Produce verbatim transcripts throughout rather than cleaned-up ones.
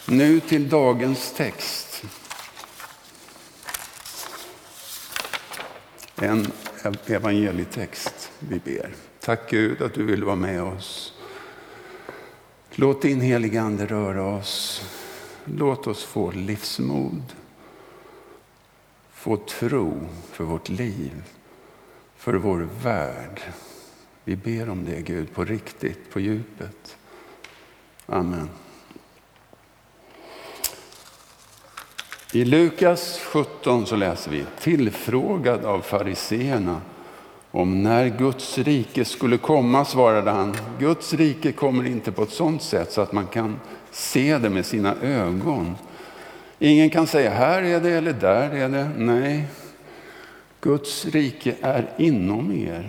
Nu till dagens text. En evangelietext vi ber. Tack Gud att du vill vara med oss. Låt din heliga ande röra oss. Låt oss få livsmod. Få tro för vårt liv. För vår värld. Vi ber om det Gud på riktigt, på djupet. Amen. I Lukas sjutton så läser vi: tillfrågad av fariseerna om när Guds rike skulle komma, svarade han: Guds rike kommer inte på ett sådant sätt så att man kan se det med sina ögon. Ingen kan säga här är det eller där är det. Nej, Guds rike är inom er.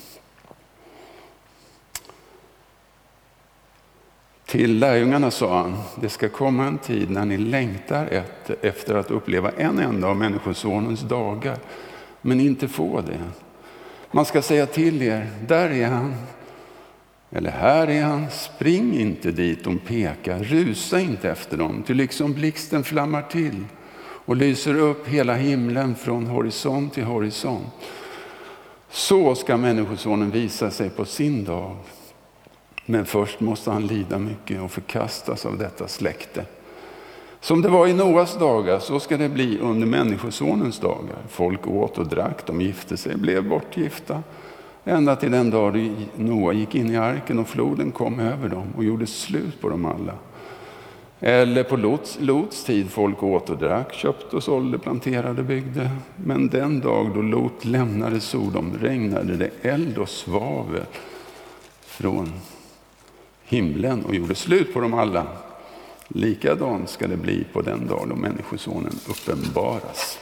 Till lärjungarna sa han: det ska komma en tid när ni längtar efter att uppleva en enda av människosonens dagar, men inte få det. Man ska säga till er: där är han, eller här är han, spring inte dit de pekar, rusa inte efter dem, till liksom blixten flammar till och lyser upp hela himlen från horisont till horisont. Så ska människosonen visa sig på sin dag. Men först måste han lida mycket och förkastas av detta släkte. Som det var i Noas dagar, så ska det bli under människosonens dagar. Folk åt och drack, de gifte sig, blev bortgifta. Ända till den dag då Noa gick in i arken och floden kom över dem och gjorde slut på dem alla. Eller på Lots, Lots tid, folk åt och drack, köpte och sålde, planterade, byggde. Men den dag då Lot lämnade Sodom regnade det eld och svavel från himlen och gjorde slut på dem alla. Likadant ska det bli på den dag då människosonen uppenbaras.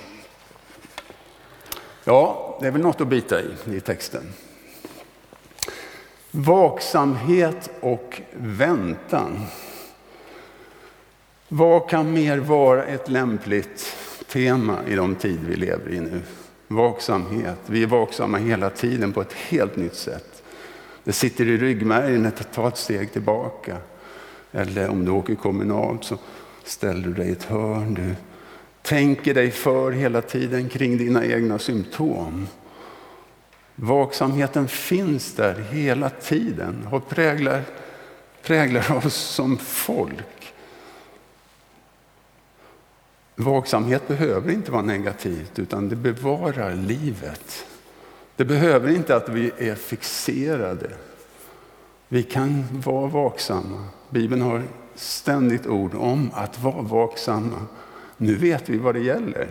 Ja, det är väl något att bita i i texten. Vaksamhet och väntan. Vad kan mer vara ett lämpligt tema i de tid vi lever i nu? Vaksamhet. Vi är vaksamma hela tiden på ett helt nytt sätt. Det sitter i ryggmärgen att ta ett steg tillbaka. Eller om du åker kommunalt så ställer du dig i ett hörn. Du tänker dig för hela tiden kring dina egna symptom. Vaksamheten finns där hela tiden och präglar, präglar oss som folk. Vaksamhet behöver inte vara negativt, utan det bevarar livet. Det behöver inte att vi är fixerade. Vi kan vara vaksamma. Bibeln har ständigt ord om att vara vaksamma. Nu vet vi vad det gäller.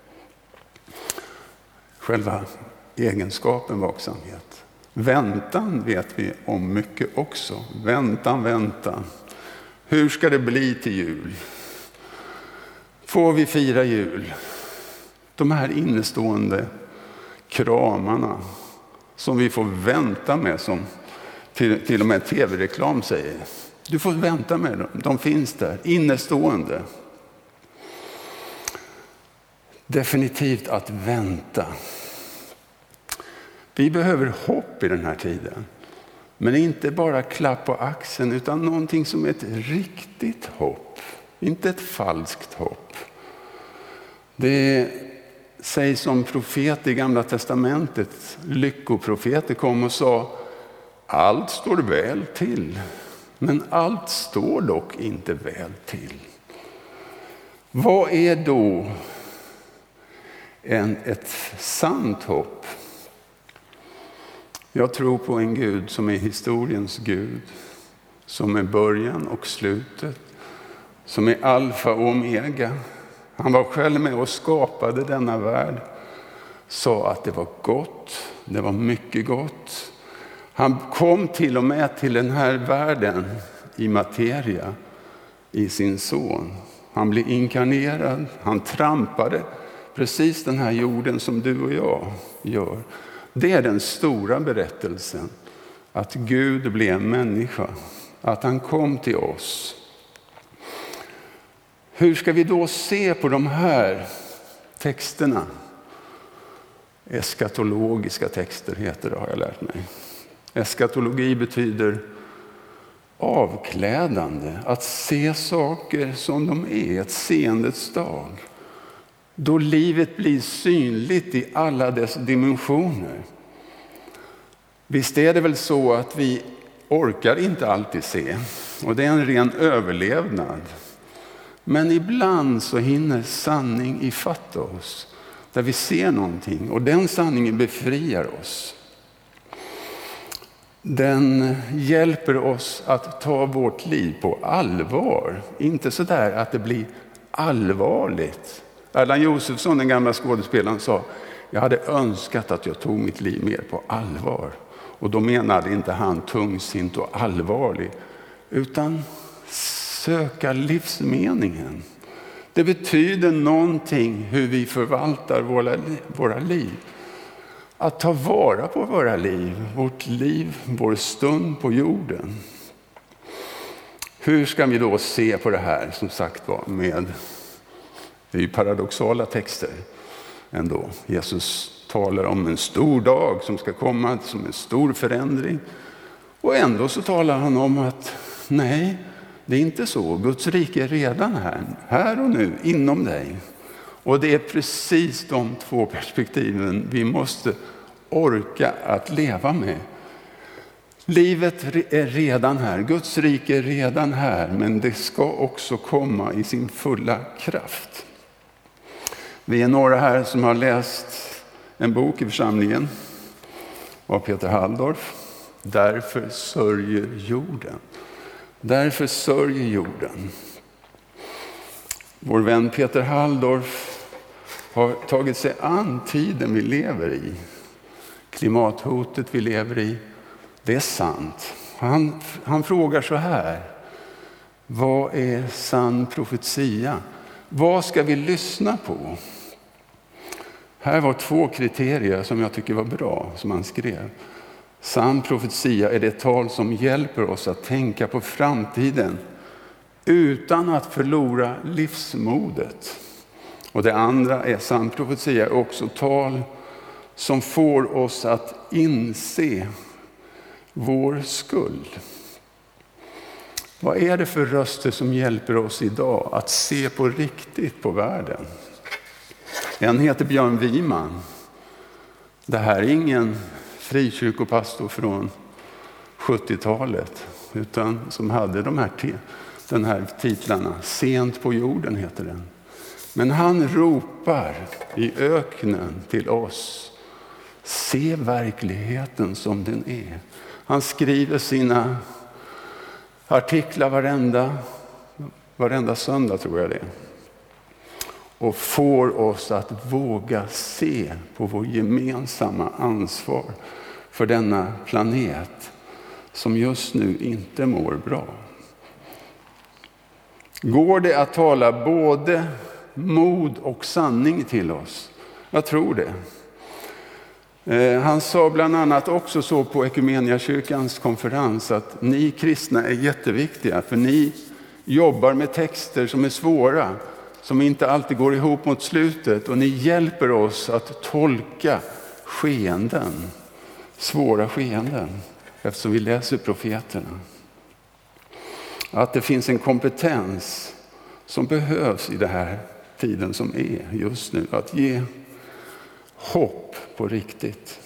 Själva egenskapen vaksamhet. Väntan vet vi om mycket också. Väntan, väntan. Hur ska det bli till jul? Får vi fira jul? De här innestående kramarna som vi får vänta med, som till, till och med tv-reklam säger. Du får vänta med dem. De finns där, innestående. Definitivt att vänta. Vi behöver hopp i den här tiden. Men inte bara klapp på axeln, utan någonting som är ett riktigt hopp. Inte ett falskt hopp. Det sägs som profet i Gamla testamentet. Lyckoprofeter kom och sa: allt står väl till. Men allt står dock inte väl till. Vad är då en, ett sant hopp? Jag tror på en Gud som är historiens Gud. Som är början och slutet. Som är alfa och omega. Han var själv med och skapade denna värld. Sa att det var gott. Det var mycket gott. Han kom till och med till den här världen i materia. I sin son. Han blev inkarnerad. Han trampade precis den här jorden som du och jag gör. Det är den stora berättelsen. Att Gud blev människa. Att han kom till oss. Hur ska vi då se på de här texterna? Eskatologiska texter heter det, har jag lärt mig. Eskatologi betyder avklädande, att se saker som de är, ett seendets dag. Då livet blir synligt i alla dess dimensioner. Visst är det väl så att vi orkar inte alltid se, och det är en ren överlevnad. Men ibland så hinner sanning ifatta oss, där vi ser någonting, och den sanningen befriar oss. Den hjälper oss att ta vårt liv på allvar, inte så där att det blir allvarligt. Erland Josefsson, den gamla skådespelaren, sa: jag hade önskat att jag tog mitt liv mer på allvar. Och då menade inte han tungsint och allvarlig, utan söka livsmeningen. Det betyder någonting hur vi förvaltar våra, våra liv. Att ta vara på våra liv, vårt liv, vår stund på jorden. Hur ska vi då se på det här, som sagt var, med, det är ju paradoxala texter ändå. Jesus talar om en stor dag som ska komma, som en stor förändring. Och ändå så talar han om att nej, det är inte så. Guds rike är redan här, här och nu, inom dig. Och det är precis de två perspektiven vi måste orka att leva med. Livet är redan här, Guds rike är redan här, men det ska också komma i sin fulla kraft. Vi är några här som har läst en bok i församlingen av Peter Halldorf. Därför sörjer jorden. Därför sörjer jorden. Vår vän Peter Halldorf har tagit sig an tiden vi lever i. Klimathotet vi lever i. Det är sant. Han, han frågar så här: vad är sann profetia? Vad ska vi lyssna på? Här var två kriterier som jag tycker var bra, som han skrev. Sann profetia är det tal som hjälper oss att tänka på framtiden utan att förlora livsmodet. Och det andra är sann profetia är också tal som får oss att inse vår skuld. Vad är det för röster som hjälper oss idag att se på riktigt på världen? En heter Björn Wiman. Det här är ingen frikyrkopastor från sjuttiotalet, utan som hade de här, den här titlarna. Sent på jorden heter den. Men han ropar i öknen till oss: se verkligheten som den är. Han skriver sina artiklar varenda, varenda söndag, tror jag det. Och får oss att våga se på vår gemensamma ansvar för denna planet som just nu inte mår bra. Går det att tala både mod och sanning till oss? Jag tror det. Han sa bland annat också så på Ekumeniakyrkans konferens att ni kristna är jätteviktiga, för ni jobbar med texter som är svåra, som inte alltid går ihop mot slutet, och ni hjälper oss att tolka skeenden, svåra skeenden, eftersom vi läser profeterna. Att det finns en kompetens som behövs i den här tiden som är just nu, att ge hopp på riktigt.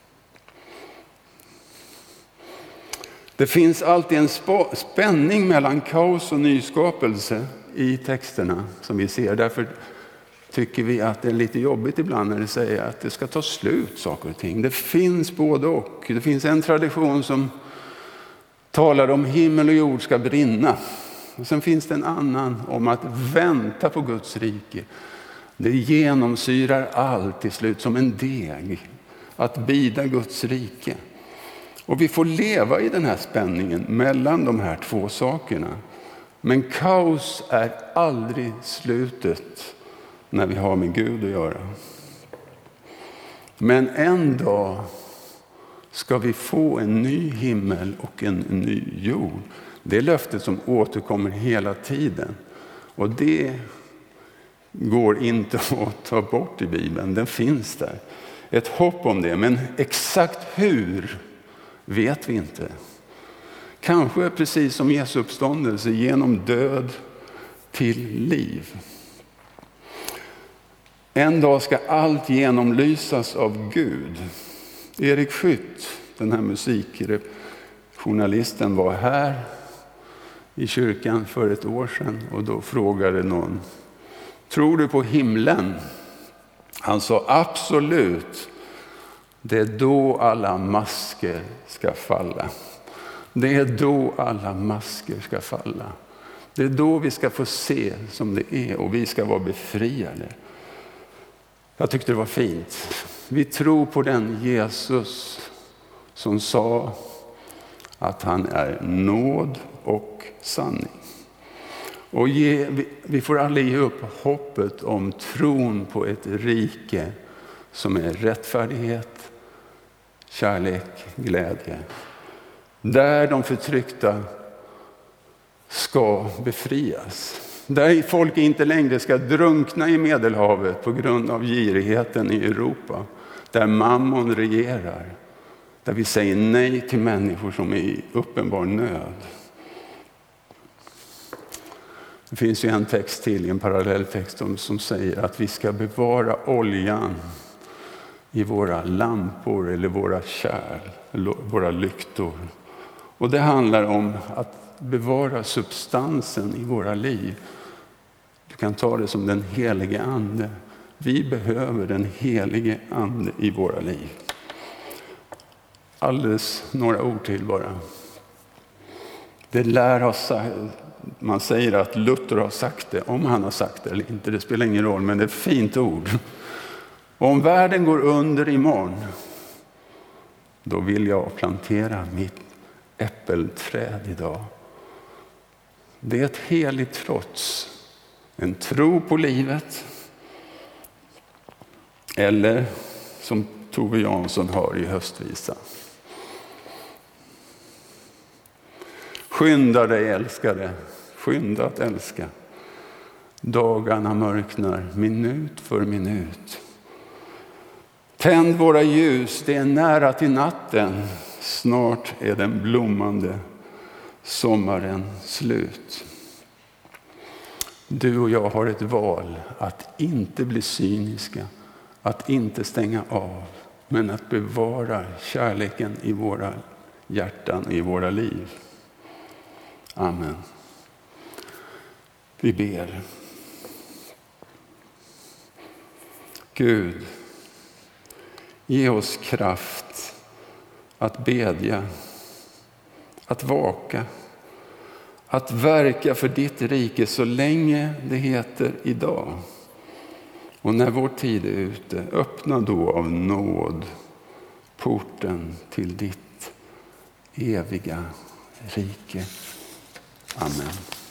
Det finns alltid en spänning mellan kaos och nyskapelse i texterna som vi ser. Därför tycker vi att det är lite jobbigt ibland när det säger att det ska ta slut saker och ting. Det finns både och. Det finns en tradition som talar om himmel och jord ska brinna. Och sen finns det en annan om att vänta på Guds rike. Det genomsyrar allt till slut som en deg. Att bida Guds rike. Och vi får leva i den här spänningen mellan de här två sakerna. Men kaos är aldrig slutet när vi har med Gud att göra. Men en dag ska vi få en ny himmel och en ny jord. Det är löftet som återkommer hela tiden. Och det går inte att ta bort i Bibeln. Den finns där. Ett hopp om det. Men exakt hur vet vi inte. Kanske precis som Jesu uppståndelse, genom död till liv. En dag ska allt genomlysas av Gud. Erik Skytt, den här musikjournalisten, var här i kyrkan för ett år sedan och då frågade någon: tror du på himlen? Han sa absolut. Det är då alla masker ska falla. Det är då alla masker ska falla. Det är då vi ska få se som det är och vi ska vara befriade. Jag tyckte det var fint. Vi tror på den Jesus som sa att han är nåd och sanning. Och ge, vi, vi får aldrig ge upp hoppet om tron på ett rike som är rättfärdighet, kärlek, glädje. Där de förtryckta ska befrias. Där folk inte längre ska drunkna i Medelhavet på grund av girigheten i Europa. Där mammon regerar. Där vi säger nej till människor som är i uppenbar nöd. Det finns ju en text till, en parallelltext som säger att vi ska bevara oljan i våra lampor eller våra kärl, våra lyktor. Och det handlar om att bevara substansen i våra liv. Du kan ta det som den helige ande. Vi behöver den helige ande i våra liv. Alldeles några ord till bara. Det lär ha sagt, man säger att Luther har sagt det, om han har sagt det eller inte, det spelar ingen roll, men det är ett fint ord. Om världen går under imorgon, då vill jag plantera mitt äppelträd idag. Det är ett heligt trots, en tro på livet, eller som Tove Jansson har i höstvisa. Skynda dig älskade, skynda att älska. Dagarna mörknar minut för minut. Tänd våra ljus, det är nära till natten. Snart är den blommande sommaren slut. Du och jag har ett val att inte bli cyniska, att inte stänga av, men att bevara kärleken i våra hjärtan och i våra liv. Amen. Vi ber. Gud, ge oss kraft att bedja, att vaka, att verka för ditt rike så länge det heter idag. Och när vår tid är ute, öppna då av nåd porten till ditt eviga rike. Amen.